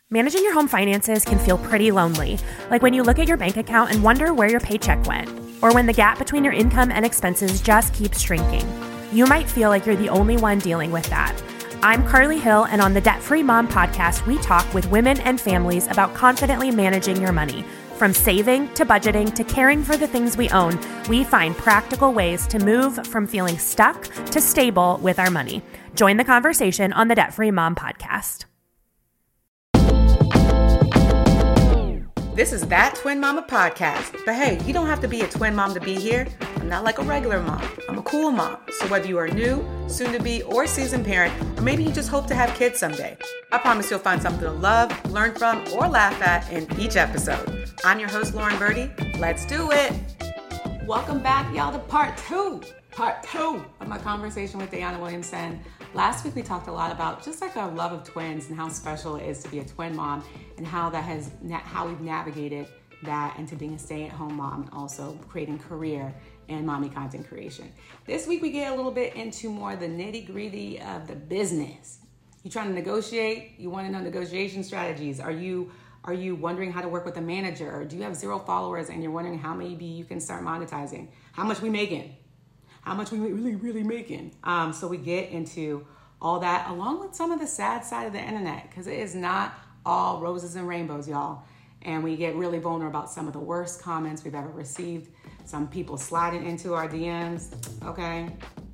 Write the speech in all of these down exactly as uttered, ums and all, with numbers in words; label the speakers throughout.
Speaker 1: Managing your home finances can feel pretty lonely, like when you look at your bank account and wonder where your paycheck went, or when the gap between your income and expenses just keeps shrinking. You might feel like you're the only one dealing with that. I'm Carly Hill, and on the Debt Free Mom podcast, we talk with women and families about confidently managing your money. From saving to budgeting to caring for the things we own, we find practical ways to move from feeling stuck to stable with our money. Join the conversation on the Debt Free Mom podcast.
Speaker 2: This is That Twin Mama podcast. But hey, you don't have to be a twin mom to be here. I'm not like a regular mom. I'm a cool mom. So whether you are new, soon to be, or seasoned parent, or maybe you just hope to have kids someday, I promise you'll find something to love, learn from, or laugh at in each episode. I'm your host, Lauren Birdie. Let's do it. Welcome back, y'all, to part two. Part two of my conversation with Diana Williamson. Last week we talked a lot about just like our love of twins and how special it is to be a twin mom and how that has how we've navigated that into being a stay-at-home mom and also creating career and mommy content creation. This week we get a little bit into more the nitty-gritty of the business. You trying to negotiate? You want to know negotiation strategies? Are you are you wondering how to work with a manager? Or do you have zero followers and you're wondering how maybe you can start monetizing? How much we making? How much we really, really making. Um, so we get into all that along with some of the sad side of the internet because it is not all roses and rainbows, y'all. And we get really vulnerable about some of the worst comments we've ever received. Some people sliding into our D Ms, okay?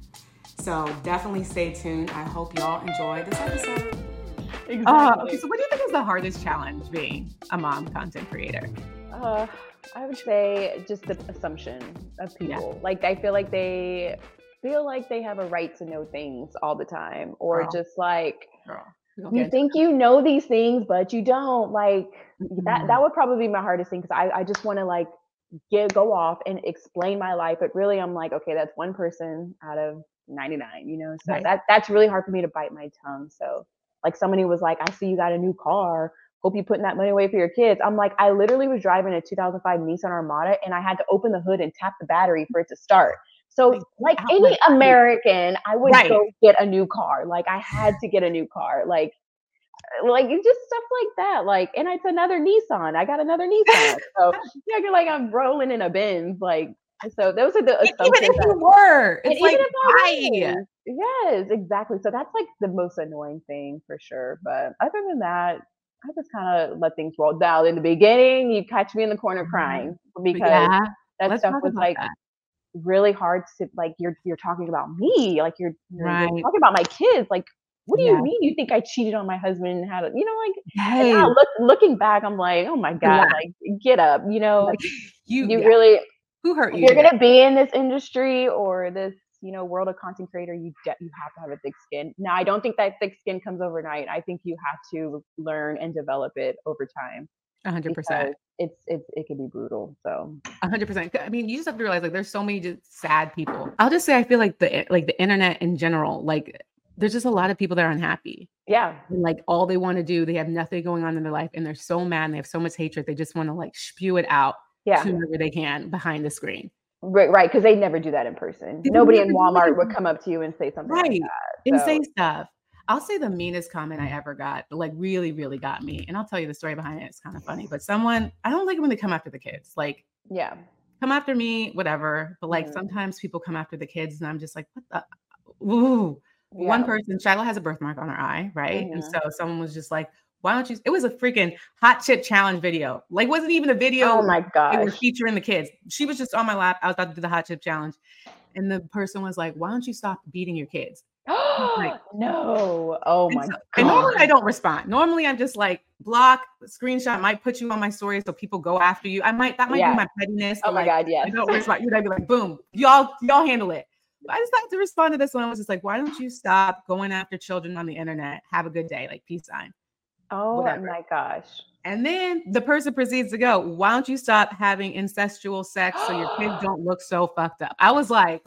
Speaker 2: So definitely stay tuned. I hope y'all enjoy this episode.
Speaker 3: Exactly. Uh, okay, so what do you think is the hardest challenge being a mom content creator?
Speaker 4: Uh, I would say just the assumption of people. Yeah. Like, I feel like they feel like they have a right to know things all the time. Or Girl. just like, Girl. you think you know these things, but you don't. Like, mm-hmm. that that would probably be my hardest thing because I, I just want to, like, get go off and explain my life. But really, I'm like, okay, that's one person out of ninety-nine, you know? So right. that that's really hard for me to bite my tongue. So, like, somebody was like, I see you got a new car. Hope you putting that money away for your kids. I'm like, I literally was driving a two thousand five Nissan Armada and I had to open the hood and tap the battery for it to start. So like any American, I would right. go get a new car. Like I had to get a new car. Like, like it's just stuff like that. Like, and it's another Nissan. I got another Nissan. So yeah, you're like I'm rolling in a Benz. Like, so those are the assumptions.
Speaker 3: Even if you were, it's like,
Speaker 4: even if I was, yes, exactly. So that's like the most annoying thing for sure. But other than that, I just kind of let things roll down. In the beginning, you catch me in the corner crying because yeah, that stuff was like that. really hard to like. You're you're talking about me, like you're, you're, right. you're talking about my kids. Like, what do yeah. you mean? You think I cheated on my husband and had a, you know, like hey. now look, looking back, I'm like, oh my god, yeah. like get up, you know, like, you you yeah. really
Speaker 3: who hurt you?
Speaker 4: You're gonna be in this industry or this, you know, world of content creator, you de- you have to have a thick skin. Now, I don't think that thick skin comes overnight. I think you have to learn and develop it over time.
Speaker 3: A hundred percent.
Speaker 4: It's it's it can be brutal. So
Speaker 3: a hundred percent. I mean, you just have to realize like there's so many just sad people. I'll just say I feel like the like the internet in general, like there's just a lot of people that are unhappy.
Speaker 4: Yeah.
Speaker 3: And like all they want to do, they have nothing going on in their life, and they're so mad. And they have so much hatred. They just want to like spew it out yeah. to wherever they can behind the screen.
Speaker 4: Right, right, because they never do that in person. They Nobody in Walmart would come up to you and say something right. like that.
Speaker 3: And so. say stuff. I'll say the meanest comment I ever got, like really, really got me. And I'll tell you the story behind it. It's kind of funny. But someone, I don't like it when they come after the kids. Like,
Speaker 4: yeah,
Speaker 3: come after me, whatever. But like mm. sometimes people come after the kids and I'm just like, what the? Ooh. Yeah. One person, Shiloh has a birthmark on her eye, right? Mm-hmm. And so someone was just like, why don't you? It was a freaking hot chip challenge video. Like, wasn't even a video.
Speaker 4: Oh my gosh.
Speaker 3: It was featuring the kids. She was just on my lap. I was about to do the hot chip challenge. And the person was like, why don't you stop beating your kids?
Speaker 4: Like, no. Oh my so, God.
Speaker 3: And normally I don't respond. Normally I'm just like, block, screenshot, might put you on my story so people go after you. I might, that might yeah. be my pettiness.
Speaker 4: Oh my
Speaker 3: like,
Speaker 4: God, yes.
Speaker 3: I don't respond. You'd be like, boom, y'all, y'all handle it. I just had to respond to this one. I was just like, why don't you stop going after children on the internet? Have a good day. Like, peace sign.
Speaker 4: Oh Whatever. my gosh.
Speaker 3: And then the person proceeds to go, why don't you stop having incestual sex so your kids don't look so fucked up? I was like,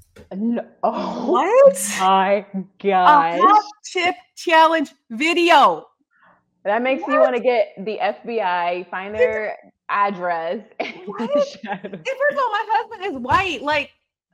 Speaker 4: no. Oh,
Speaker 3: what?
Speaker 4: My gosh.
Speaker 3: A hot chip challenge video.
Speaker 4: That makes what? you want to get the F B I, find their address.
Speaker 3: What? And first of all, my husband is white. Like,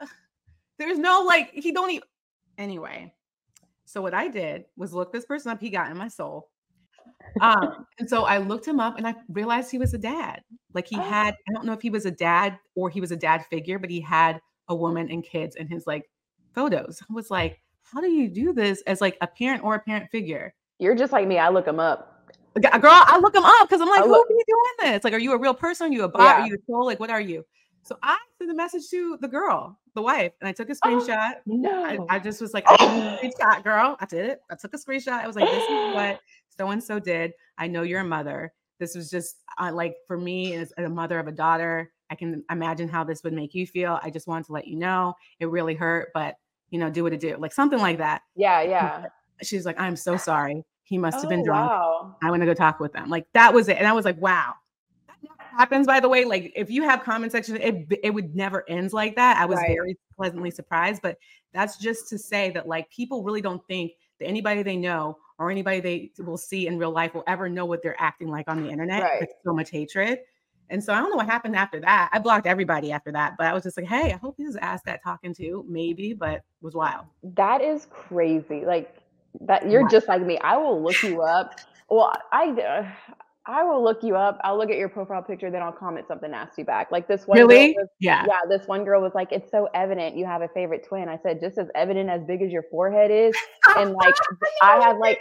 Speaker 3: there's no, like, he don't even. Anyway, so what I did was look this person up. He got in my soul. Um, and so I looked him up and I realized he was a dad. Like he had, I don't know if he was a dad or he was a dad figure, but he had a woman and kids in his like photos. I was like, how do you do this as like a parent or a parent figure?
Speaker 4: You're just like me. I look him up.
Speaker 3: Girl, I look him up because I'm like, who are you doing this? Like, are you a real person? Are you a bot? Yeah. Are you a troll? Like, what are you? So I sent a message to the girl, the wife, and I took a screenshot. Oh,
Speaker 4: no.
Speaker 3: I, I just was like, I took a screenshot, girl. I did it. I took a screenshot. I was like, this is what so-and-so did. I know you're a mother. This was just uh, like, for me as a mother of a daughter, I can imagine how this would make you feel. I just wanted to let you know it really hurt, but you know, do what it do. Like something like that.
Speaker 4: Yeah, yeah.
Speaker 3: She's like, I'm so sorry. He must have been
Speaker 4: oh,
Speaker 3: drunk.
Speaker 4: Wow.
Speaker 3: I want to go talk with them. Like that was it. And I was like, wow. That never happens, by the way. Like if you have comment section, it, it would never end like that. I was right. very pleasantly surprised, but that's just to say that like people really don't think that anybody they know or anybody they will see in real life will ever know what they're acting like on the internet.
Speaker 4: Right.
Speaker 3: With so much hatred. And so I don't know what happened after that. I blocked everybody after that, but I was just like, hey, I hope he was asked that talking to, maybe, but it was wild.
Speaker 4: That is crazy. Like that, you're wow. just like me. I will look you up. Well, I, uh, I will look you up. I'll look at your profile picture, then I'll comment something nasty back. Like this one
Speaker 3: really?
Speaker 4: girl was,
Speaker 3: yeah.
Speaker 4: Yeah. This one girl was like, it's so evident you have a favorite twin. I said, just as evident as big as your forehead is. And like, I have like,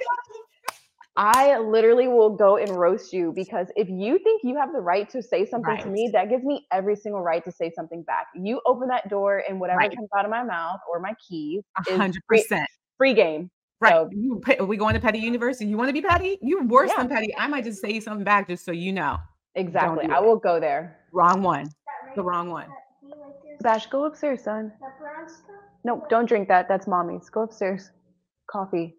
Speaker 4: I literally will go and roast you because if you think you have the right to say something right. to me, that gives me every single right to say something back. You open that door and whatever right. comes out of my mouth or my keys is one hundred percent free, free game.
Speaker 3: Right.
Speaker 4: So,
Speaker 3: you, are we going to Petty University? You want to be petty? You're worse yeah. than petty. I might just say something back just so you know.
Speaker 4: Exactly. I will go there.
Speaker 3: Wrong one. The wrong one.
Speaker 4: Bash, go upstairs, son. No, don't drink that. That's mommy's. Go upstairs. Coffee.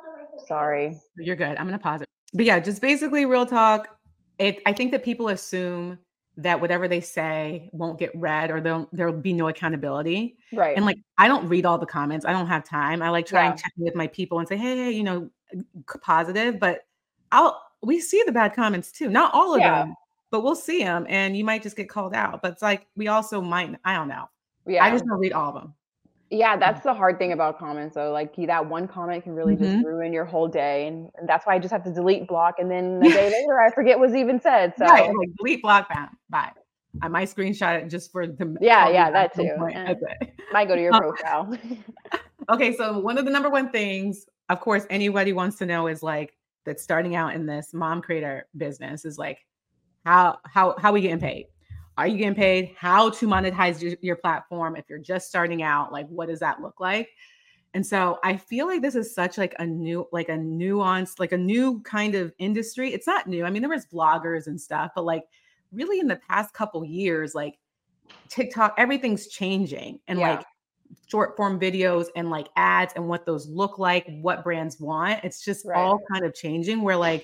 Speaker 4: Sorry.
Speaker 3: You're good. I'm going to pause it. But yeah, just basically real talk. It. I think that people assume that whatever they say won't get read or there'll, there'll be no accountability.
Speaker 4: Right.
Speaker 3: And like, I don't read all the comments. I don't have time. I like try
Speaker 4: yeah.
Speaker 3: and check with my people and say, hey, hey, you know, positive, but I'll, we see the bad comments too. Not all of
Speaker 4: yeah.
Speaker 3: them, but we'll see them and you might just get called out. But it's like, we also might, I don't know.
Speaker 4: Yeah.
Speaker 3: I just don't read all of them.
Speaker 4: Yeah, that's the hard thing about comments. So like that one comment can really mm-hmm. just ruin your whole day. And, and that's why I just have to delete, block. And then a day later, I forget what's even said. So
Speaker 3: right, like delete, block, bam, bye. I might screenshot it just for the.
Speaker 4: Yeah, yeah, that too. Might go to your profile.
Speaker 3: Okay, so one of the number one things, of course, anybody wants to know is like, that's starting out in this mom creator business is like, how, how, how are we getting paid? Are you getting paid? How to monetize your, your platform? If you're just starting out, like, what does that look like? And so I feel like this is such like a new, like a nuanced, like a new kind of industry. It's not new. I mean, there was bloggers and stuff, but like really in the past couple years, like TikTok, everything's changing and yeah. like short form videos and like ads and what those look like, what brands want. It's just right. all kind of changing where like,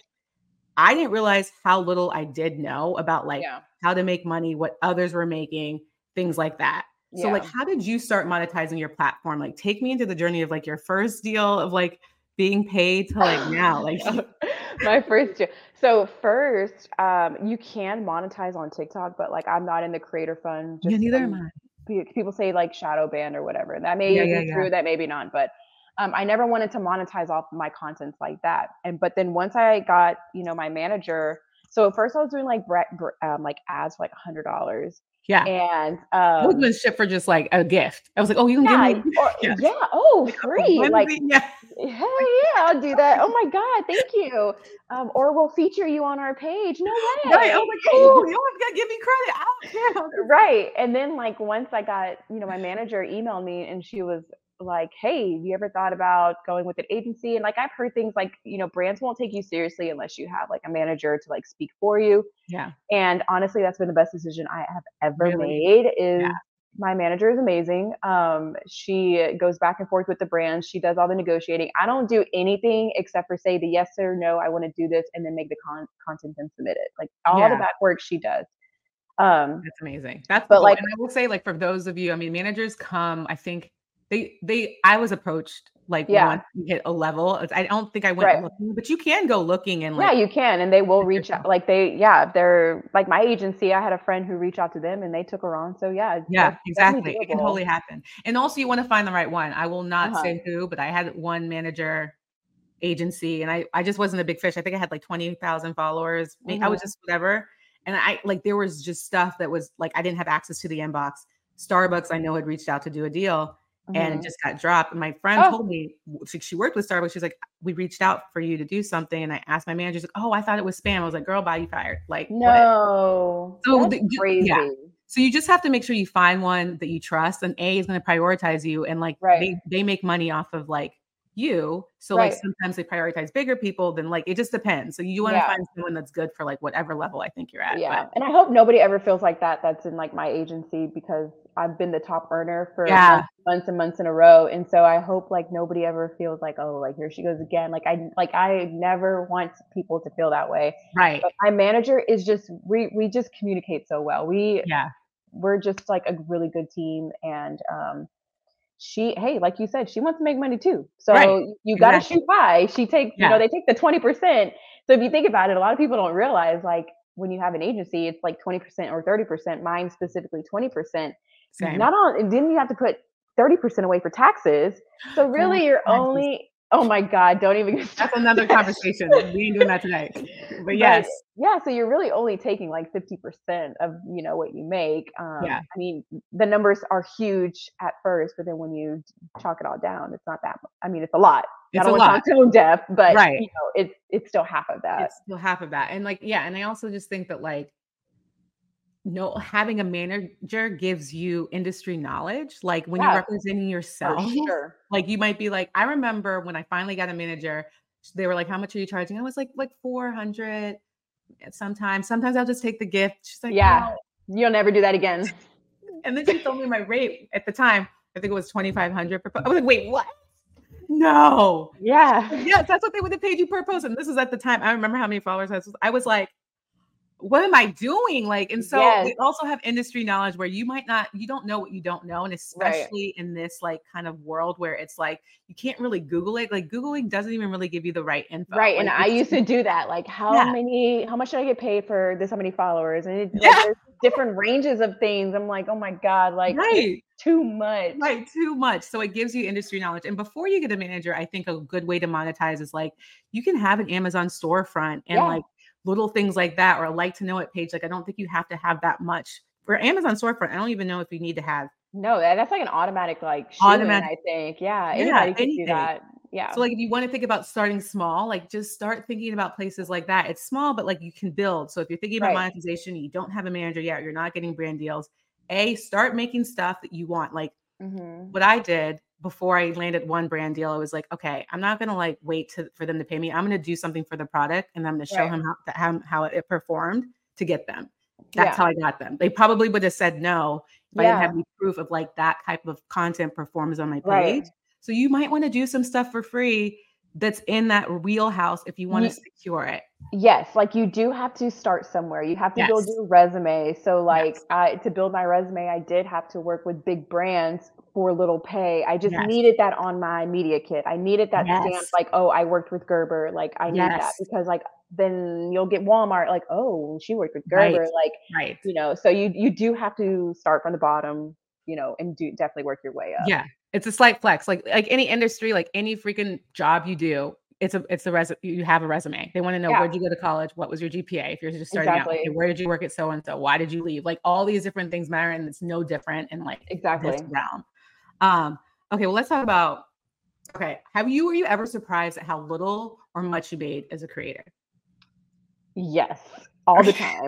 Speaker 3: I didn't realize how little I did know about like yeah. how to make money, what others were making, things like that. Yeah. So like, how did you start monetizing your platform? Like take me into the journey of like your first deal of like being paid to like now, like
Speaker 4: my first deal. So first, um, you can monetize on TikTok, but like, I'm not in the creator fund.
Speaker 3: Just, yeah, neither
Speaker 4: um,
Speaker 3: am
Speaker 4: I. People say like shadow ban or whatever. That may yeah, be yeah, true. Yeah. That may be not, but Um, I never wanted to monetize off my content like that. And, but then once I got, you know, my manager, so at first I was doing like, um, like ads for like a hundred dollars.
Speaker 3: Yeah.
Speaker 4: And, um,
Speaker 3: I was doing shit for just like a gift. I was like, oh, you can
Speaker 4: yeah,
Speaker 3: give me.
Speaker 4: Or, yeah. yeah. Oh, free. Like, yeah. hell yeah, I'll do that. Oh my God. Thank you. Um, or we'll feature you on our page. No way.
Speaker 3: Right. I was like, oh, you don't have to give me credit. I don't care.
Speaker 4: Right. And then like, once I got, you know, my manager emailed me and she was like, hey, have you ever thought about going with an agency? And like, I've heard things like, you know, brands won't take you seriously unless you have like a manager to like speak for you.
Speaker 3: Yeah.
Speaker 4: And honestly, that's been the best decision I have ever really? made is yeah. my manager is amazing. Um, she goes back and forth with the brands. She does all the negotiating. I don't do anything except for say the yes or no, I want to do this and then make the con- content and submit it. Like all yeah. the back work she does. Um,
Speaker 3: that's amazing. That's
Speaker 4: but
Speaker 3: cool.
Speaker 4: like,
Speaker 3: and I will say like, for those of you, I mean, managers come, I think, They, they, I was approached like yeah. once you hit a level. I don't think I went
Speaker 4: right.
Speaker 3: looking, but you can go looking and like,
Speaker 4: yeah, you can. And they will reach out. Like they, yeah, they're like my agency. I had a friend who reached out to them and they took her on. So yeah.
Speaker 3: Yeah, exactly. It can totally happen. And also you want to find the right one. I will not uh-huh. say who, but I had one manager agency and I, I just wasn't a big fish. I think I had like twenty thousand followers. Mm-hmm. I was just whatever. And I like, there was just stuff that was like, I didn't have access to the inbox. Starbucks, I know, had reached out to do a deal mm-hmm. and it just got dropped. And my friend oh. told me, she, she worked with Starbucks. She's like, we reached out for you to do something. And I asked my manager, she's like, oh, I thought it was spam. I was like, girl, bye, you fired. Like,
Speaker 4: no,
Speaker 3: what? So
Speaker 4: that's the, crazy.
Speaker 3: Yeah. So you just have to make sure you find one that you trust and A is going to prioritize you. And like, right. they, they make money off of like you. So right. like sometimes they prioritize bigger people than like, it just depends. So you want to yeah. find someone that's good for like whatever level I think you're at.
Speaker 4: Yeah.
Speaker 3: But.
Speaker 4: And I hope nobody ever feels like that. That's in like my agency because I've been the top earner for
Speaker 3: yeah.
Speaker 4: months, months and months in a row. And so I hope like nobody ever feels like, oh, like here she goes again. Like I, like I never want people to feel that way.
Speaker 3: Right.
Speaker 4: But my manager is just, we, we just communicate so well. We,
Speaker 3: yeah,
Speaker 4: we're just like a really good team. And, um, she, hey, like you said, she wants to make money too. So right. you got to exactly. shoot high. She takes, yeah. you know, they take the twenty percent. So if you think about it, a lot of people don't realize like when you have an agency, it's like twenty percent or thirty percent, mine specifically twenty percent.
Speaker 3: Same.
Speaker 4: Not on, then you have to put thirty percent away for taxes. So really you're only, oh my God, don't even get
Speaker 3: That's another conversation. We ain't doing that tonight. But yes.
Speaker 4: But, yeah. So you're really only taking like fifty percent of, you know, what you make. Um,
Speaker 3: yeah.
Speaker 4: I mean, the numbers are huge at first, but then when you chalk it all down, it's not that much. I mean, it's a lot.
Speaker 3: It's
Speaker 4: I don't
Speaker 3: a
Speaker 4: want
Speaker 3: lot.
Speaker 4: to talk tone deaf, but
Speaker 3: right.
Speaker 4: you know, it's, it's still half of that.
Speaker 3: It's still half of that. And like, yeah. And I also just think that like, no, having a manager gives you industry knowledge. Like when yeah. you're representing yourself,
Speaker 4: sure.
Speaker 3: like you might be like, I remember when I finally got a manager, they were like, how much are you charging? I was like, like four hundred sometimes. Sometimes I'll just take the gift. She's like,
Speaker 4: yeah, oh. You'll never do that again.
Speaker 3: And then she told me my rate at the time. I think it was twenty-five hundred per post. I was like, wait, what? No.
Speaker 4: Yeah.
Speaker 3: Yes, that's what they would have paid you per post. And this was at the time. I remember how many followers I was. I was like, what am I doing? Like, and so yes. we also have industry knowledge where you might not, you don't know what you don't know. And especially right. in this like kind of world where it's like, you can't really Google it. Like Googling doesn't even really give you the right info.
Speaker 4: Right.
Speaker 3: Like,
Speaker 4: and I used to do that. Like how yeah. many, how much should I get paid for this? How many followers? And it's
Speaker 3: yeah.
Speaker 4: like, there's different ranges of things. I'm like, oh my God, like
Speaker 3: right.
Speaker 4: too much.
Speaker 3: Right. Too much. So it gives you industry knowledge. And before you get a manager, I think a good way to monetize is like, you can have an Amazon storefront and yeah. like, little things like that, or a like to know it page. Like, I don't think you have to have that much for Amazon storefront. I don't even know if you need to have.
Speaker 4: No, that's like an automatic, like, automatic. I think. Yeah. Anybody yeah, can anything. do that. Yeah.
Speaker 3: So like, if you want to think about starting small, like just start thinking about places like that. It's small, but like you can build. So if you're thinking about right. monetization, you don't have a manager yet, you're not getting brand deals. A, start making stuff that you want. Like mm-hmm. what I did before I landed one brand deal, I was like, okay, I'm not going to like wait to, for them to pay me. I'm going to do something for the product and I'm going to show right. him how, how, how it performed to get them. That's yeah. how I got them. They probably would have said no if yeah. I didn't have any proof of like that type of content performs on my page. Right. So you might want to do some stuff for free that's in that wheelhouse if you want to secure it.
Speaker 4: Yes. Like you do have to start somewhere. You have to
Speaker 3: yes.
Speaker 4: build your resume. So like
Speaker 3: yes.
Speaker 4: I, to build my resume, I did have to work with big brands for little pay. I just
Speaker 3: yes.
Speaker 4: needed that on my media kit. I needed that
Speaker 3: yes.
Speaker 4: stamp like, oh, I worked with Gerber. Like I need
Speaker 3: yes.
Speaker 4: that because like then you'll get Walmart like, oh, she worked with Gerber.
Speaker 3: Right.
Speaker 4: Like,
Speaker 3: right.
Speaker 4: you know, so you you do have to start from the bottom, you know, and do definitely work your way up.
Speaker 3: Yeah. It's a slight flex. Like like any industry, like any freaking job you do, it's a it's a resume. You have a resume. They want to know yeah. where'd you go to college? What was your G P A? If you're just starting
Speaker 4: exactly.
Speaker 3: out, okay, where did you work at so and so? Why did you leave? Like all these different things matter, and it's no different in like
Speaker 4: exactly
Speaker 3: this realm. Um, okay, well, let's talk about. Okay, have you were you ever surprised at how little or much you made as a creator?
Speaker 4: Yes, all the time.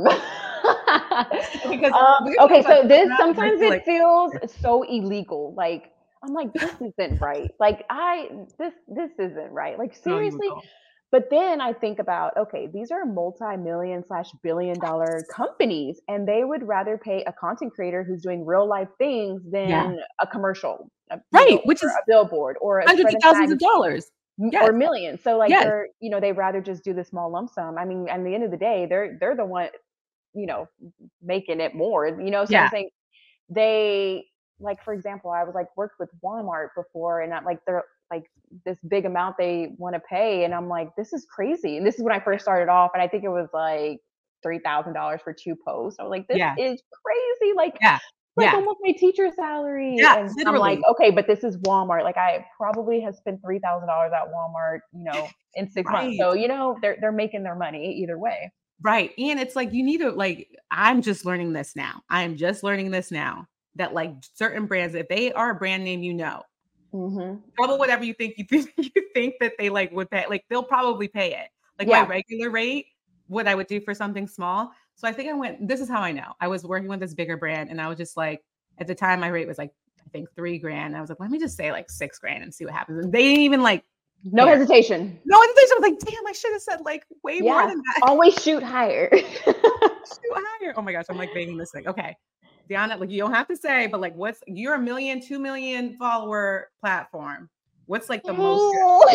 Speaker 3: because
Speaker 4: um, okay, so this sometimes it like, feels so illegal. Like I'm like, this isn't right. Like I this this isn't right. Like seriously.
Speaker 3: No,
Speaker 4: but then I think about, okay, these are multi-million slash billion dollar companies, and they would rather pay a content creator who's doing real life things than
Speaker 3: yeah.
Speaker 4: a commercial, a,
Speaker 3: right?
Speaker 4: know,
Speaker 3: Which is
Speaker 4: a billboard or a
Speaker 3: hundreds of thousands of dollars.
Speaker 4: Yes. Or millions. So like
Speaker 3: yes.
Speaker 4: they're, you know, they rather just do the small lump sum. I mean, at the end of the day, they're they're the one, you know, making it more, you know, so
Speaker 3: yeah.
Speaker 4: I'm saying they like, for example, I was like worked with Walmart before and I'm like, they're like this big amount they want to pay. And I'm like, this is crazy. And this is when I first started off. And I think it was like three thousand dollars for two posts. I was like, this
Speaker 3: yeah.
Speaker 4: is crazy. Like,
Speaker 3: yeah.
Speaker 4: like
Speaker 3: yeah.
Speaker 4: almost my teacher salary.
Speaker 3: Yeah,
Speaker 4: and
Speaker 3: literally.
Speaker 4: I'm like, okay, but this is Walmart. Like I probably have spent three thousand dollars at Walmart, you know, in six right. months. So, you know, they're, they're making their money either way.
Speaker 3: Right. And it's like, you need to like, I'm just learning this now. I'm just learning this now that like certain brands, if they are a brand name, you know, mm-hmm. double whatever you think you think, you think that they like would pay, like they'll probably pay it. Like yeah. my regular rate, what I would do for something small. So I think I went, this is how I know. I was working with this bigger brand and I was just like, at the time my rate was like, I think three grand. I was like, let me just say like six grand and see what happens. And they didn't even like,
Speaker 4: no care. hesitation.
Speaker 3: No hesitation. I was like, damn, I should have said like way yeah. more than that.
Speaker 4: Always shoot higher.
Speaker 3: Shoot higher. Oh my gosh. I'm like banging this thing. Okay. Deanna, like you don't have to say, but like what's, you're a million, two million follower platform. What's like the most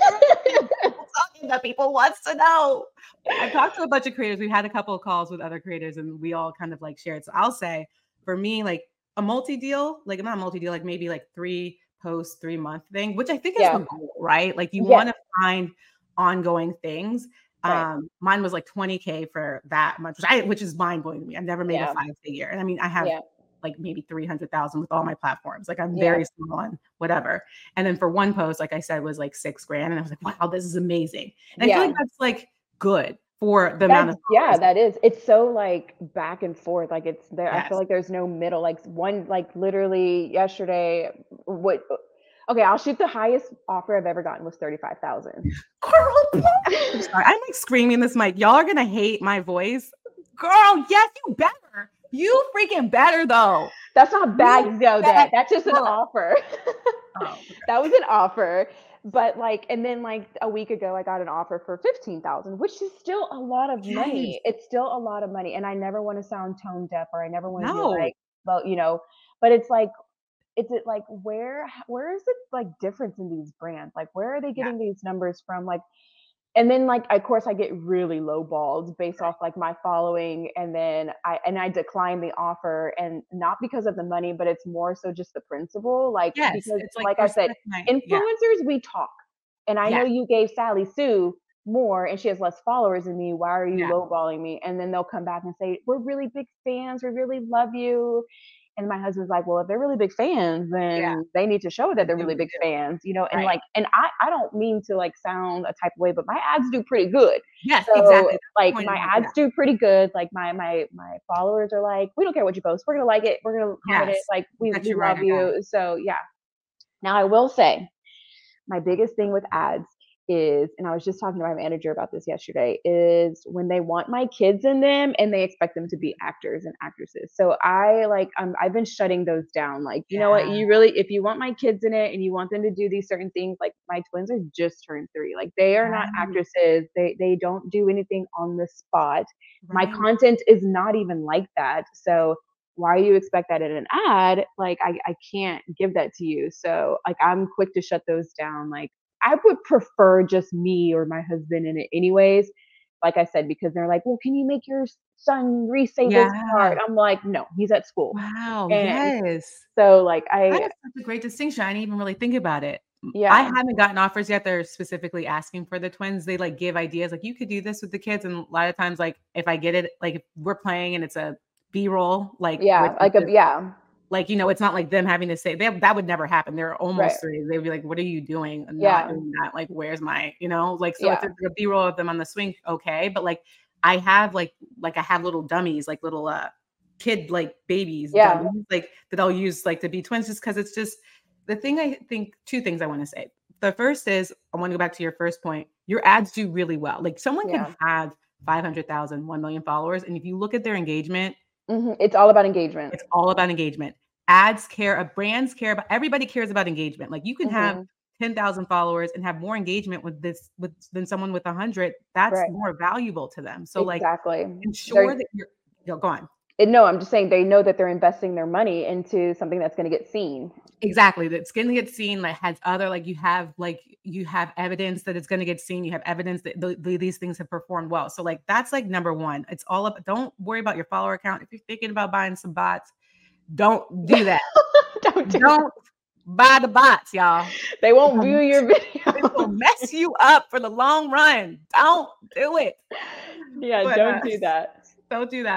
Speaker 3: talking that people wants to know? I've talked to a bunch of creators. We've had a couple of calls with other creators and we all kind of like shared. So I'll say for me, like a multi-deal, like not a multi-deal, like maybe like three post, three month thing, which I think is yeah. the goal, right? Like you yeah. want to find ongoing things. Right. Um, mine was like twenty K for that much, which, I, which is mind blowing to me. I've never made yeah. a five figure. And I mean, I have yeah. like maybe three hundred thousand with all my platforms. Like I'm yeah. very small on whatever. And then for one post, like I said, was like six grand. And I was like, wow, this is amazing. And yeah. I feel like that's like good for the
Speaker 4: that's,
Speaker 3: amount of.
Speaker 4: Yeah, that is. It's so like back and forth. Like it's there. Yes. I feel like there's no middle, like one, like literally yesterday, what, okay, I'll shoot the highest offer I've ever gotten was thirty-five thousand.
Speaker 3: Girl, I'm sorry. I'm like screaming this mic. Y'all are going to hate my voice. Girl, yes, you better. You freaking better though.
Speaker 4: That's not bad though, that. That's just an offer. Oh, okay. That was an offer. But like, and then like a week ago, I got an offer for fifteen thousand, which is still a lot of money. Yes. It's still a lot of money. And I never want to sound tone deaf or I never want to no. be like, well, you know, but it's like, it's it like, where, where is it like difference in these brands? Like, where are they getting yeah. these numbers from? Like, and then like, of course I get really lowballed based off like my following. And then I, and I decline the offer and not because of the money, but it's more so just the principle. Like,
Speaker 3: yes,
Speaker 4: because
Speaker 3: it's like,
Speaker 4: like I said, influencers, yeah. we talk. And I yeah. know you gave Sally Sue more and she has less followers than me. Why are you yeah. lowballing me? And then they'll come back and say, we're really big fans. We really love you. And my husband's like, well, if they're really big fans, then yeah. they need to show that they're really big fans, you know? And right. like, and I, I don't mean to like sound a type of way, but my ads do pretty good.
Speaker 3: Yes,
Speaker 4: so,
Speaker 3: exactly.
Speaker 4: Like my ads that. do pretty good. Like my, my, my followers are like, we don't care what you post. We're going to like it. We're going to comment yes. it. Like we, we love right you. That. So yeah. Now I will say my biggest thing with ads is, and I was just talking to my manager about this yesterday, is when they want my kids in them and they expect them to be actors and actresses. So I like, um, I've been shutting those down. Like, you yeah. know what, you really, if you want my kids in it and you want them to do these certain things, like my twins are just turned three. Like they are right. not actresses. They, they don't do anything on the spot. Right. My content is not even like that. So why do you expect that in an ad? Like I, I can't give that to you. So like, I'm quick to shut those down. Like, I would prefer just me or my husband in it anyways. Like I said, because they're like, well, can you make your son re-say yeah. this part? I'm like, no, he's at school.
Speaker 3: Wow. And yes.
Speaker 4: So like I,
Speaker 3: That's such a great distinction. I didn't even really think about it.
Speaker 4: Yeah.
Speaker 3: I haven't gotten offers yet. They're specifically asking for the twins. They like give ideas like you could do this with the kids. And a lot of times, like if I get it, like if we're playing and it's a B-roll, like,
Speaker 4: yeah, like a, yeah.
Speaker 3: Like, you know, it's not like them having to say they, that would never happen. They're almost right. three. They'd be like, what are you doing? I'm yeah. not doing that. Like, where's my, you know, like, so yeah. if there's a B-roll of them on the swing, okay. But like, I have like, like I have little dummies, like little uh kid, like babies,
Speaker 4: yeah.
Speaker 3: dummies, like that I'll use like to be twins just because it's just the thing. I think two things I want to say. The first is I want to go back to your first point. Your ads do really well. Like someone yeah. can have five hundred thousand, one million followers. And if you look at their engagement,
Speaker 4: mm-hmm. it's all about engagement.
Speaker 3: It's all about engagement. Ads care, brands care about, everybody cares about engagement. Like you can mm-hmm. have ten thousand followers and have more engagement with this with than someone with a hundred. That's right. more valuable to them. So
Speaker 4: exactly.
Speaker 3: like ensure they're, that you're, you know, go on.
Speaker 4: No, I'm just saying they know that they're investing their money into something that's going to get seen.
Speaker 3: Exactly. That's going to get seen. That has other, like you have, like you have evidence that it's going to get seen. You have evidence that th- th- these things have performed well. So like, that's like number one. It's all about, don't worry about your follower count. If you're thinking about buying some bots, don't do that.
Speaker 4: don't do
Speaker 3: don't buy the bots, y'all.
Speaker 4: They won't view your video.
Speaker 3: It will mess you up for the long run. Don't do it.
Speaker 4: Yeah,
Speaker 3: but,
Speaker 4: don't
Speaker 3: uh,
Speaker 4: do that.
Speaker 3: Don't do that.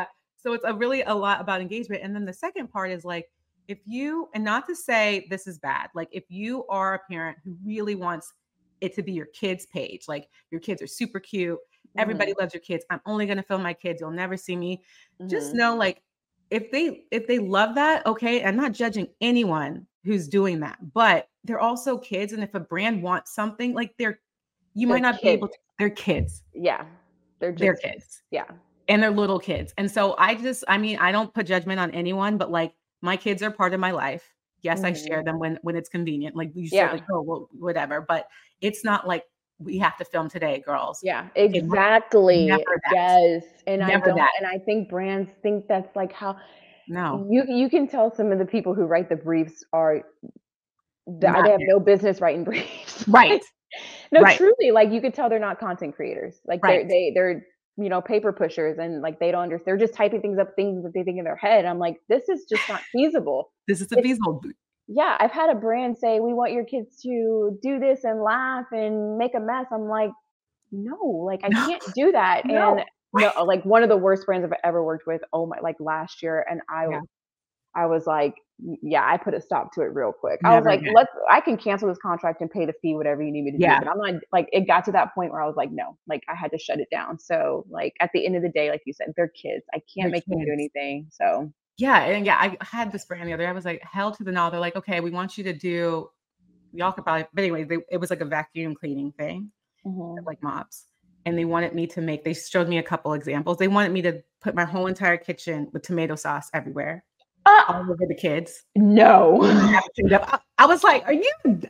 Speaker 3: So it's a really a lot about engagement. And then the second part is like, if you, and not to say this is bad, like if you are a parent who really wants it to be your kids' page, like your kids are super cute, everybody mm-hmm. loves your kids, I'm only going to film my kids, you'll never see me. Mm-hmm. Just know, like, if they if they love that, okay, I'm not judging anyone who's doing that, but they're also kids. And if a brand wants something, like they're, you they're might not kids. be able to, they're kids.
Speaker 4: Yeah. They're just,
Speaker 3: they're kids.
Speaker 4: Yeah.
Speaker 3: And they're little kids. And so I just, I mean, I don't put judgment on anyone, but like my kids are part of my life. Yes, mm-hmm. I share them when, when it's convenient. Like you yeah. say, like, oh, well, whatever. But it's not like we have to film today, girls.
Speaker 4: Yeah, exactly. Yes. And never I don't, that. and I think brands think that's like how
Speaker 3: no
Speaker 4: you you can tell some of the people who write the briefs are they have it. no business writing briefs.
Speaker 3: Right.
Speaker 4: no,
Speaker 3: right.
Speaker 4: truly, like you could tell they're not content creators. Like
Speaker 3: right.
Speaker 4: they're they they're you know, paper pushers, and like they don't understand. They're just typing things up, things that they think in their head. I'm like, this is just not feasible.
Speaker 3: This is a feasible.
Speaker 4: Yeah, I've had a brand say, we want your kids to do this and laugh and make a mess. I'm like, no, like I
Speaker 3: no.
Speaker 4: can't do that.
Speaker 3: No.
Speaker 4: And no, like one of the worst brands I've ever worked with. Oh my, like last year, and I, yeah. I was like, yeah, I put a stop to it real quick. Never I was like, again. let's, I can cancel this contract and pay the fee, whatever you need me to
Speaker 3: yeah.
Speaker 4: do. But I'm not like, it got to that point where I was like, no, like I had to shut it down. So like at the end of the day, like you said, they're kids. I can't they're make kids. them do anything. So
Speaker 3: yeah. And yeah, I had this brand the other day. I was like, hell to the no. They're like, okay, we want you to do, y'all could probably, but anyway, they, it was like a vacuum cleaning thing, mm-hmm. like mops. And they wanted me to make, they showed me a couple examples. They wanted me to put my whole entire kitchen with tomato sauce everywhere. Uh, all over the kids.
Speaker 4: No.
Speaker 3: I, I was like, are you?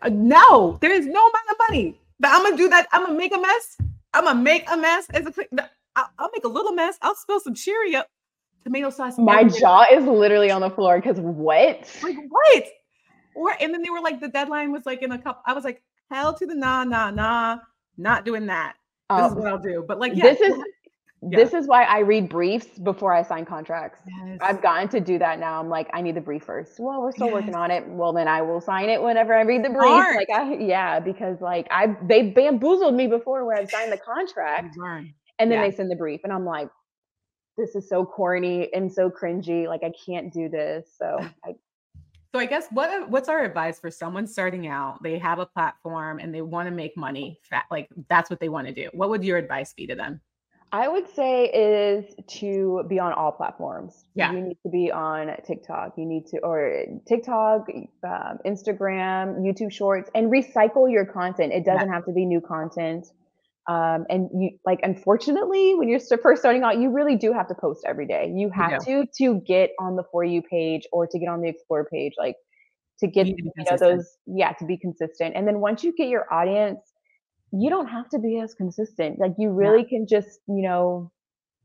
Speaker 3: No, there is no amount of money that I'm going to do that. I'm going to make a mess. I'm going to make a mess. As a, I'll, I'll make a little mess. I'll spill some Cheerio tomato sauce.
Speaker 4: My everywhere. jaw is literally on the floor because what?
Speaker 3: Like, what? Or, and then they were like, the deadline was like in a couple. I was like, hell to the nah, nah, nah, not doing that. This um, is what I'll do. But like, yeah.
Speaker 4: This is. Yeah. This is why I read briefs before I sign contracts.
Speaker 3: Yes.
Speaker 4: I've gotten to do that now. I'm like, I need the brief first. Well, we're still yes. working on it. Well, then I will sign it whenever I read the brief. Smart. Like, I, yeah, because like I, they bamboozled me before where I've signed the contract and then yeah. they send the brief, and I'm like, this is so corny and so cringy. Like, I can't do this. So, I,
Speaker 3: so I guess what what's our advice for someone starting out? They have a platform and they want to make money. Like, that's what they want to do. What would your advice be to them?
Speaker 4: I would say is to be on all platforms.
Speaker 3: Yeah.
Speaker 4: You need to be on TikTok. You need to, or TikTok, um, Instagram, YouTube Shorts, and recycle your content. It doesn't yeah. have to be new content. Um, and you like, unfortunately, when you're first starting out, you really do have to post every day. You have you to, to get on the For You page or to get on the Explore page, like to get, you know, those, yeah, to be consistent. And then once you get your audience, you don't have to be as consistent. Like you really yeah. can just, you know,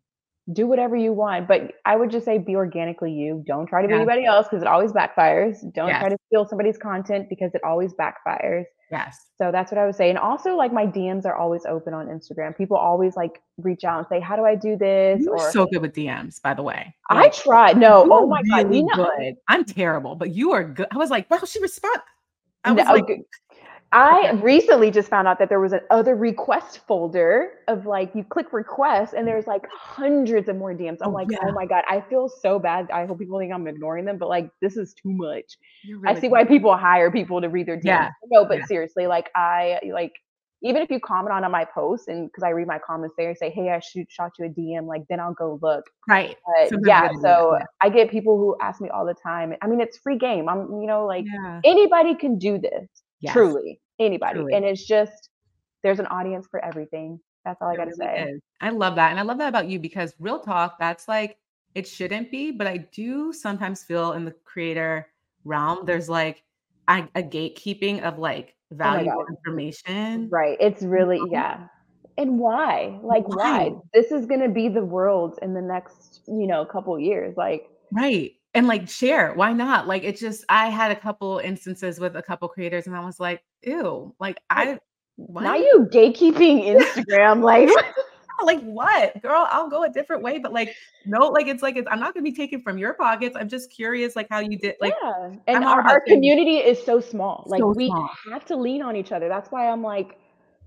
Speaker 4: do whatever you want. But I would just say be organically you. Don't try to be yeah. anybody else because it always backfires. Don't yes. try to steal somebody's content because it always backfires.
Speaker 3: Yes.
Speaker 4: So that's what I would say. And also like my D Ms are always open on Instagram. People always like reach out and say, how do I do this?
Speaker 3: You're
Speaker 4: or
Speaker 3: so good with D Ms, by the way.
Speaker 4: Like, I try. No. Oh my
Speaker 3: really
Speaker 4: God. You know,
Speaker 3: good. I'm terrible, but you are good. I was like, well, she responded. I was
Speaker 4: no,
Speaker 3: like,
Speaker 4: okay. I recently just found out that there was an other request folder of like, you click request and there's like hundreds of more D Ms. I'm oh, like, yeah. oh my God, I feel so bad. I hope people think I'm ignoring them, but like, this is too much. Really I see cool. why people hire people to read their D Ms.
Speaker 3: Yeah.
Speaker 4: No, but
Speaker 3: yeah.
Speaker 4: seriously, like I, like, even if you comment on, on my posts and cause I read my comments there and say, hey, I shoot, shot you a D M, like then I'll go look.
Speaker 3: Right.
Speaker 4: But yeah. So yeah. I get people who ask me all the time. I mean, it's free game. I'm, you know, like
Speaker 3: yeah.
Speaker 4: anybody can do this.
Speaker 3: Yes.
Speaker 4: Truly. Anybody.
Speaker 3: Truly.
Speaker 4: And it's just, there's an audience for everything. That's all I got to really say.
Speaker 3: Is. I love that. And I love that about you because real talk, that's like, it shouldn't be, but I do sometimes feel in the creator realm, there's like a, a gatekeeping of like valuable oh information.
Speaker 4: Right. It's really, yeah. And why? Like, why? why? This is going to be the world in the next, you know, couple of years. Like,
Speaker 3: right. And like share, why not? Like it just, I had a couple instances with a couple creators and I was like, ew, like I,
Speaker 4: what? Now you gatekeeping Instagram, like,
Speaker 3: like what, girl, I'll go a different way. But like, no, like, it's like, it's, I'm not going to be taken from your pockets. I'm just curious, like how you did, like,
Speaker 4: yeah. And our, our community is so small. Like
Speaker 3: so
Speaker 4: we
Speaker 3: small.
Speaker 4: have to lean on each other. That's why I'm like,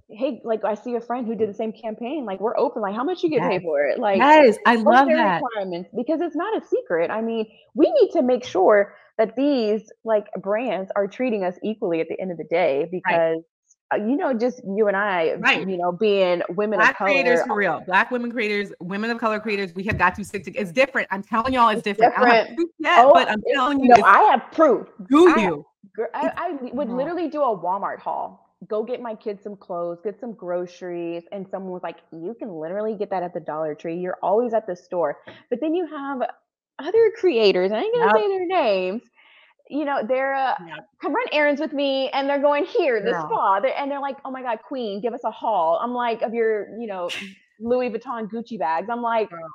Speaker 4: hey, like I see a friend who did the same campaign. Like we're open. Like how much you get yes. paid for it? Like
Speaker 3: yes, I love that
Speaker 4: requirements because it's not a secret. I mean, we need to make sure that these like brands are treating us equally at the end of the day because. Right. You know, just you and I, right. you know, being women
Speaker 3: Black
Speaker 4: of color.
Speaker 3: creators for real. Black women creators, women of color creators, we have got to stick together. It's different. I'm telling y'all it's, it's different. different. I don't have proof yet, oh, but I'm telling you.
Speaker 4: No, I have proof.
Speaker 3: Do
Speaker 4: I,
Speaker 3: you?
Speaker 4: I, I would literally do a Walmart haul. Go get my kids some clothes, get some groceries. And someone was like, you can literally get that at the Dollar Tree. You're always at the store. But then you have other creators, I ain't going to yep. say their names. You know, they're uh, yeah. come run errands with me and they're going here, the yeah. spa. They're, and they're like, oh my God, Queen, give us a haul. I'm like, of your, you know, Louis Vuitton Gucci bags. I'm like,
Speaker 3: girl,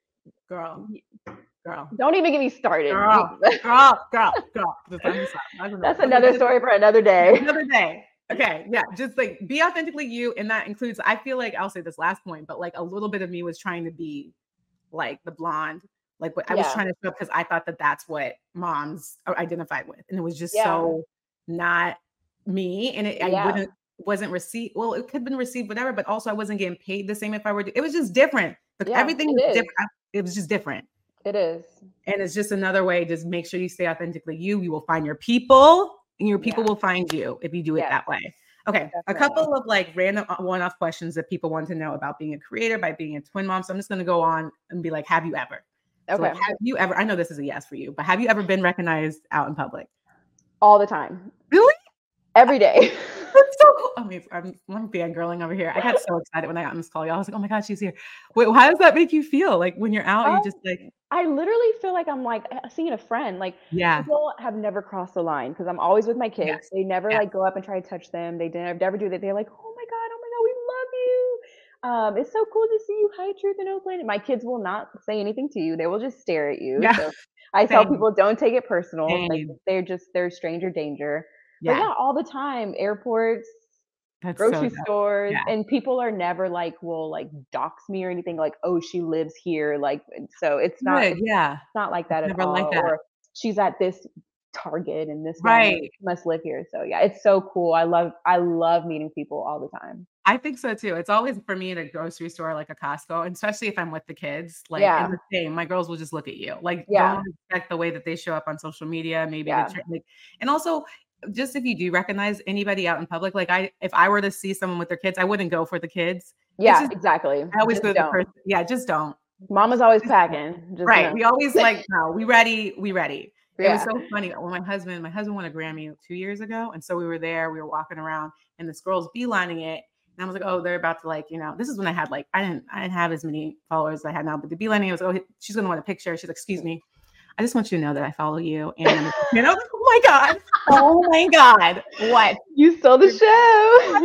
Speaker 3: girl, girl.
Speaker 4: Don't even get me started.
Speaker 3: Girl, girl, girl, girl.
Speaker 4: That's another story for another day.
Speaker 3: Another day. Okay. Yeah. Just like be authentically you. And that includes, I feel like I'll say this last point, but like a little bit of me was trying to be like the blonde. Like what I was yeah. trying to show up because I thought that that's what moms identified with. And it was just yeah. so not me. And it yeah. I wouldn't, wasn't received. Well, it could have been received, whatever, but also I wasn't getting paid the same if I were, it was just different. But yeah, everything was different. It was just different.
Speaker 4: It is.
Speaker 3: And it's just another way. Just make sure you stay authentically you. You will find your people and your people yeah. will find you if you do it yes. that way. Okay. Definitely. A couple of like random one-off questions that people want to know about being a creator by being a twin mom. So I'm just going to go on and be like, have you ever? Okay. So like, have you ever, I know this is a yes for you, but have you ever been recognized out in public?
Speaker 4: All the time.
Speaker 3: Really?
Speaker 4: Every day.
Speaker 3: That's so cool. I mean, I'm, I'm fangirling over here. I got so excited when I got on this call. Y'all I was like, oh my God, she's here. Wait, how does that make you feel? Like when you're out, um, you just like.
Speaker 4: I literally feel like I'm like seeing a friend. Like
Speaker 3: yeah.
Speaker 4: people have never crossed the line because I'm always with my kids. Yes. They never yes. like go up and try to touch them. They never, never do that. They're like, oh my God, oh my God, we love you. Um, it's so cool to see you. Hi, Truth and Oakland. My kids will not say anything to you. They will just stare at you. Yeah. So I tell Same. people, don't take it personal. Like, they're just, they're stranger danger. Yeah. But yeah, all the time, airports, That's grocery so stores, yeah. and people are never like, will like dox me or anything like, oh, she lives here. Like, so it's not,
Speaker 3: Good, yeah.
Speaker 4: it's not like that
Speaker 3: it's
Speaker 4: at
Speaker 3: never
Speaker 4: all.
Speaker 3: Like that.
Speaker 4: Or she's at this Target and this
Speaker 3: right.
Speaker 4: one must live here. So yeah, it's so cool. I love, I love meeting people all the time.
Speaker 3: I think so too. It's always for me at a grocery store, like a Costco, and especially if I'm with the kids, like
Speaker 4: yeah.
Speaker 3: in the same, my girls will just look at you. Like
Speaker 4: yeah.
Speaker 3: don't expect the way that they show up on social media, maybe
Speaker 4: yeah.
Speaker 3: the, like, and also just if you do recognize anybody out in public, like I, if I were to see someone with their kids, I wouldn't go for the kids.
Speaker 4: Yeah,
Speaker 3: just,
Speaker 4: exactly.
Speaker 3: I always just go to the person. Yeah, just don't.
Speaker 4: Mama's always packing. Just
Speaker 3: right.
Speaker 4: know.
Speaker 3: We always like, no, we ready, we ready. Yeah. It was so funny. When my husband, my husband won a Grammy two years ago. And so we were there, we were walking around and this girl's beelining it. And I was like, oh, they're about to like, you know, this is when I had like, I didn't, I didn't have as many followers as I had now, but the beelining, I was like, oh, she's going to want a picture. She's like, excuse me. I just want you to know that I follow you. And I'm like, you know, oh my God. Oh my God. What?
Speaker 4: You stole the show.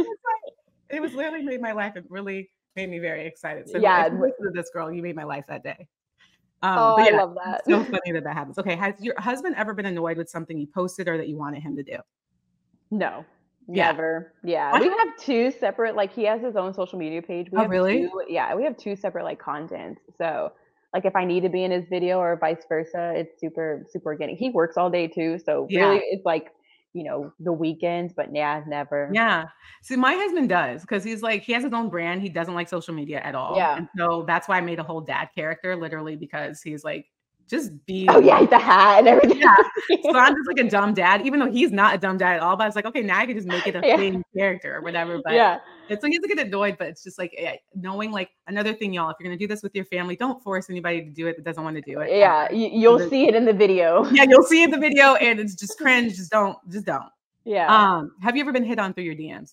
Speaker 3: It was literally made my life. It really made me very excited. So
Speaker 4: yeah.
Speaker 3: if you listen to this girl, you made my life that day. Um,
Speaker 4: oh,
Speaker 3: but yeah,
Speaker 4: I love that.
Speaker 3: It's so funny that that happens. Okay. Has your husband ever been annoyed with something you posted or that you wanted him to do?
Speaker 4: No, yeah. never. Yeah. What? We have two separate, like he has his own social media page. We
Speaker 3: oh,
Speaker 4: have
Speaker 3: really?
Speaker 4: Two, yeah. We have two separate like contents. So like if I need to be in his video or vice versa, it's super, super organic. He works all day too. So yeah. really it's like, you know, the weekends, but yeah, never.
Speaker 3: Yeah. See, my husband does because he's like, he has his own brand. He doesn't like social media at all.
Speaker 4: Yeah.
Speaker 3: And so that's why I made a whole dad character, literally, because he's like, just be.
Speaker 4: Oh, yeah, the hat and everything.
Speaker 3: Yeah. So I'm just like a dumb dad, even though he's not a dumb dad at all. But I was like, okay, now I can just make it a yeah. thing character or whatever. But
Speaker 4: yeah.
Speaker 3: And so he doesn't get annoyed, but it's just like knowing like another thing, y'all, if you're going to do this with your family, don't force anybody to do it that doesn't want to do it.
Speaker 4: Yeah. You, you'll so see it in the video.
Speaker 3: Yeah. You'll see it in the video and it's just cringe. Just don't, just don't.
Speaker 4: Yeah.
Speaker 3: Um, have you ever been hit on through your D Ms?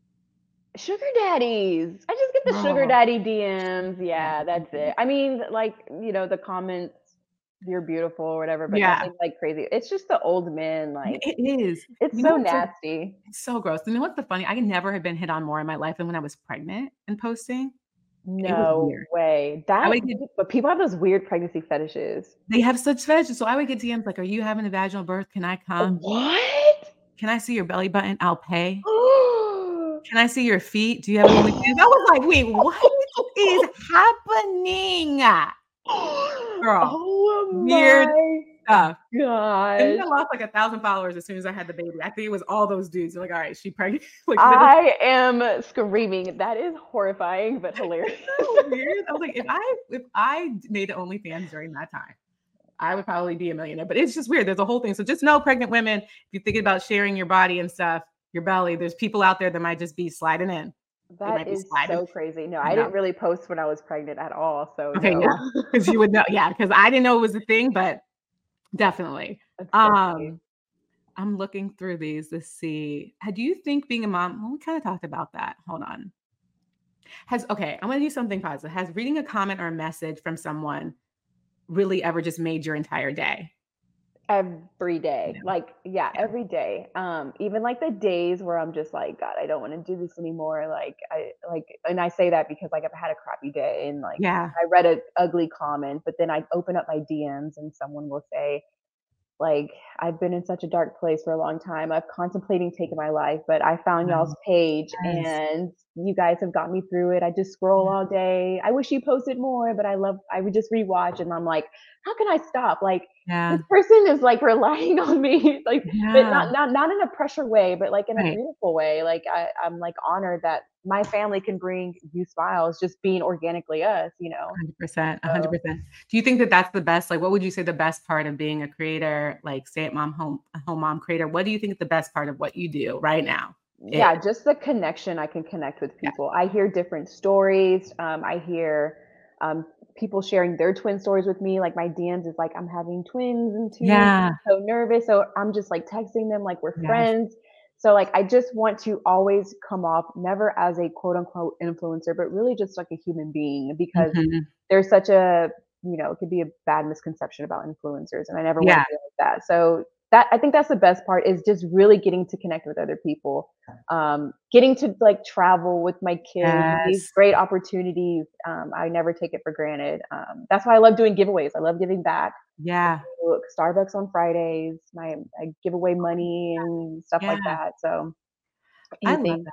Speaker 4: Sugar daddies. I just get the oh. sugar daddy D Ms. Yeah, that's it. I mean, like, you know, the comments, you're beautiful or whatever, but yeah. nothing like crazy. It's just the old men. Like
Speaker 3: it is.
Speaker 4: It's
Speaker 3: you
Speaker 4: so nasty.
Speaker 3: So, it's so gross. And you know what's the funny? I never had been hit on more in my life than when I was pregnant and posting.
Speaker 4: No way. That get, but people have those weird pregnancy fetishes.
Speaker 3: They have such fetishes. So I would get D Ms like, are you having a vaginal birth? Can I come?
Speaker 4: What?
Speaker 3: Can I see your belly button? I'll pay. Can I see your feet? Do you have any? I was like, wait, what is happening? Girl,
Speaker 4: oh
Speaker 3: weird, stuff.
Speaker 4: God.
Speaker 3: And I lost like a thousand followers as soon as I had the baby. I think it was all those dudes. They're like, all right, she pregnant. Like,
Speaker 4: I am screaming. That is horrifying, but hilarious.
Speaker 3: So weird. I was like, if I if I made OnlyFans during that time, I would probably be a millionaire. But it's just weird. There's a whole thing. So just know, pregnant women, if you're thinking about sharing your body and stuff, your belly, there's people out there that might just be sliding in.
Speaker 4: That is so crazy. No, I no. didn't really post when I was pregnant at all. So
Speaker 3: okay,
Speaker 4: no.
Speaker 3: yeah, because you would know, yeah, because I didn't know it was a thing, but definitely.
Speaker 4: That's so
Speaker 3: um,
Speaker 4: funny.
Speaker 3: I'm looking through these to see. Do you think being a mom? Well, we kind of talked about that. Hold on. Has okay. I'm gonna do something positive. Has reading a comment or a message from someone really ever just made your entire day?
Speaker 4: Every day, like yeah, every day. Um, even like the days where I'm just like, God, I don't want to do this anymore. Like I like, and I say that because like I've had a crappy day and like
Speaker 3: yeah,
Speaker 4: I read an ugly comment, but then I open up my D Ms and someone will say, like, I've been in such a dark place for a long time. I've contemplating taking my life, but I found y'all's page yes. and you guys have got me through it. I just scroll all day. I wish you posted more, but I love, I would just rewatch and I'm like, how can I stop? Like
Speaker 3: yeah.
Speaker 4: this person is like relying on me, like,
Speaker 3: yeah.
Speaker 4: but not, not, not in a pressure way, but like in
Speaker 3: right.
Speaker 4: a beautiful way. Like I, I'm like honored that my family can bring you smiles just being organically us, you know?
Speaker 3: one hundred percent, one hundred percent. Do you think that that's the best, like, what would you say the best part of being a creator, like stay at mom, home, home mom creator? What do you think is the best part of what you do right now?
Speaker 4: Yeah,
Speaker 3: it,
Speaker 4: just the connection. I can connect with people. Yeah. I hear different stories. Um, I hear um, people sharing their twin stories with me. Like my D Ms is like, I'm having twins and two
Speaker 3: yeah.
Speaker 4: I'm so nervous. So I'm just like texting them like we're
Speaker 3: yes.
Speaker 4: friends. So like, I just want to always come off never as a quote unquote influencer, but really just like a human being because mm-hmm. there's such a, you know, it could be a bad misconception about influencers. And I never yeah. want to be like that. So that, I think that's the best part is just really getting to connect with other people, um, getting to like travel with my kids,
Speaker 3: yes.
Speaker 4: these great opportunities. Um, I never take it for granted. Um, that's why I love doing giveaways. I love giving back.
Speaker 3: Yeah.
Speaker 4: So Starbucks on Fridays. My I give away money and stuff
Speaker 3: yeah.
Speaker 4: like that. So
Speaker 3: anything. I love that.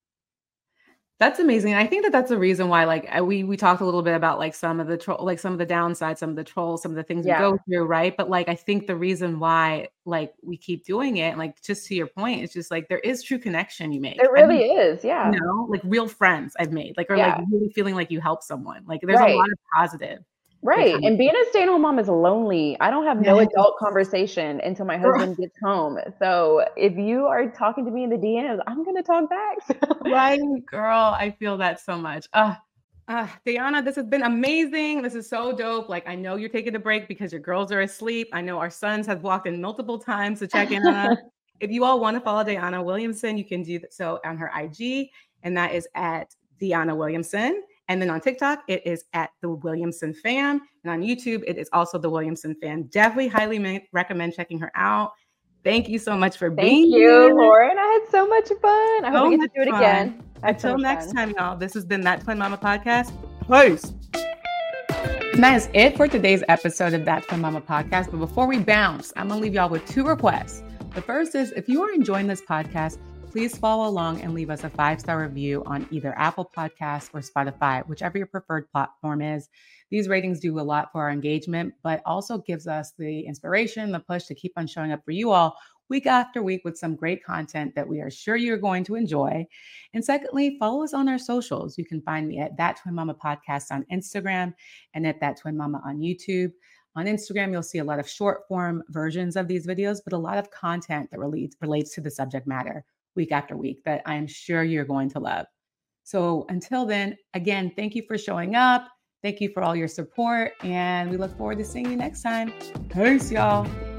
Speaker 3: That's amazing. I think that that's the reason why, like, we we talked a little bit about like some of the troll, like some of the downsides, some of the trolls, some of the things yeah. we go through, right? But like, I think the reason why, like, we keep doing it, like, just to your point, it's just like there is true connection you make.
Speaker 4: There really
Speaker 3: I mean,
Speaker 4: is, yeah.
Speaker 3: You know, like real friends I've made, like, or
Speaker 4: yeah.
Speaker 3: like really feeling like you help someone. Like, there's
Speaker 4: right.
Speaker 3: a lot of positive.
Speaker 4: Right. And being a stay-at-home mom is lonely. I don't have no yes. adult conversation until my husband gets home. So if you are talking to me in the D Ms, I'm going to talk back.
Speaker 3: Right, girl. I feel that so much. Uh, uh, Diana, this has been amazing. This is so dope. Like, I know you're taking a break because your girls are asleep. I know our sons have walked in multiple times to check in on us. If you all want to follow Diana Williamson, you can do so on her I G, and that is at Diana Williamson. And then on TikTok, it is at the Williamson Fam. And on YouTube, it is also the Williamson Fam. Definitely highly ma- recommend checking her out. Thank you so much for
Speaker 4: Thank
Speaker 3: being
Speaker 4: you,
Speaker 3: here.
Speaker 4: Thank you, Lauren. I had so much fun. I
Speaker 3: so
Speaker 4: hope we get to do it
Speaker 3: fun.
Speaker 4: again.
Speaker 3: Until so next fun. time, y'all. This has been That Twin Mama Podcast. Peace. And that is it for today's episode of That Twin Mama Podcast. But before we bounce, I'm going to leave y'all with two requests. The first is, if you are enjoying this podcast, please follow along and leave us a five-star review on either Apple Podcasts or Spotify, whichever your preferred platform is. These ratings do a lot for our engagement, but also gives us the inspiration, the push to keep on showing up for you all week after week with some great content that we are sure you're going to enjoy. And secondly, follow us on our socials. You can find me at That Twin Mama Podcast on Instagram and at That Twin Mama on YouTube. On Instagram, you'll see a lot of short form versions of these videos, but a lot of content that relates, relates to the subject matter week after week that I'm sure you're going to love. So until then, again, thank you for showing up. Thank you for all your support, and we look forward to seeing you next time. Peace, y'all.